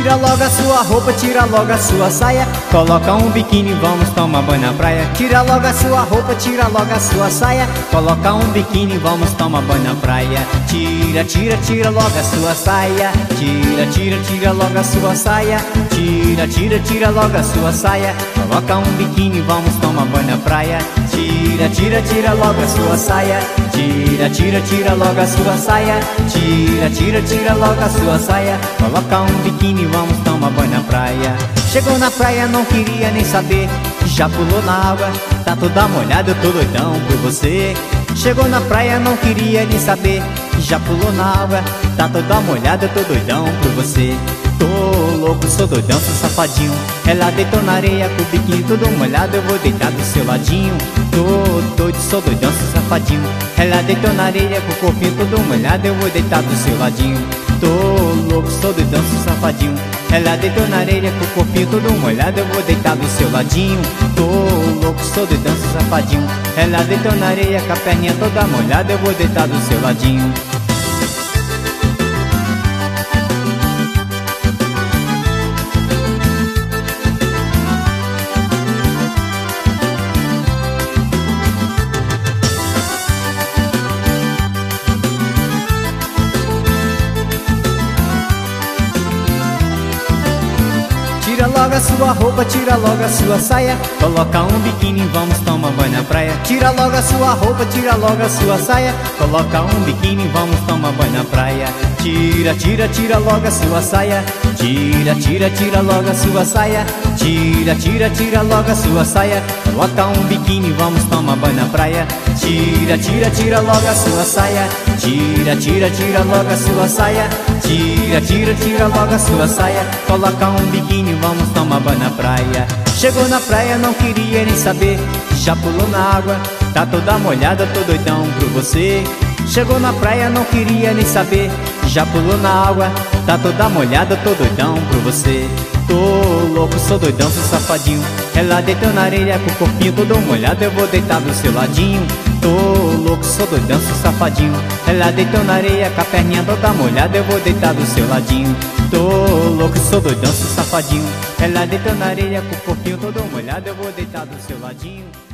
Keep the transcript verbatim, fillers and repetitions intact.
Tira logo a sua roupa, tira logo a sua saia, coloca um biquíni, vamos tomar banho na praia. Tira logo a sua roupa, tira logo a sua saia, coloca um biquíni, vamos tomar banho na praia. Tira, tira, tira logo a sua saia, tira, tira, tira logo a sua saia, tira, tira, tira logo a sua saia, coloca um biquíni, vamos tomar banho na praia. Tira, tira, tira logo a sua saia, tira, tira, tira logo a sua saia, tira, tira, tira logo a sua saia, coloca um biquíni, vamos tomar banho na praia. Chegou na praia, não queria nem saber, já pulou na água, tá toda molhada, eu tô doidão por você. Chegou na praia, não queria nem saber, já pulou na água, tá toda molhada, eu tô doidão por você. Tô louco, sou doidão, sou safadinho. Ela deitou na areia com o biquíni todo molhado, eu vou deitar do seu ladinho. Tô doido, sou doidão, sou safadinho. Ela deitou na areia com o corpinho todo molhado, eu vou deitar do seu ladinho. Tô louco, sou doidão, sou safadinho. Ela deitou na areia com o corpinho todo molhado, eu vou deitar do seu ladinho. Tô louco, sou doidão, sou safadinho. Ela deitou na areia com a perninha toda molhada, eu vou deitar do seu ladinho. Tira logo a sua roupa, tira logo a sua saia, coloca um biquíni, vamos tomar banho na praia. Tira logo a sua roupa, tira logo a sua saia, coloca um biquíni, vamos tomar banho na praia. Tira, tira, tira logo a sua saia, tira, tira, tira logo a sua saia, tira, tira, tira logo a sua saia, coloca um biquíni, vamos tomar banho na praia. Tira, tira, tira logo a sua saia, tira, tira, tira logo a sua saia, tira, tira, tira logo a sua saia, coloca um biquíni, vamos tomar banho na praia. Chegou na praia, não queria nem saber, já pulou na água, tá toda molhada, tô doidão por você. Chegou na praia, não queria nem saber, já pulou na água, tá toda molhada, tô doidão por você. Tô louco, sou doidão, sou safadinho. Ela deitou na areia com o corpinho todo molhado, eu vou deitar do seu ladinho. Tô louco, sou doidão, sou safadinho. Ela deitou na areia com a perninha toda molhada, eu vou deitar do seu ladinho. Tô louco, sou doidão, sou safadinho. Ela deitou na areia com o corpinho todo molhado, eu vou deitar do seu ladinho.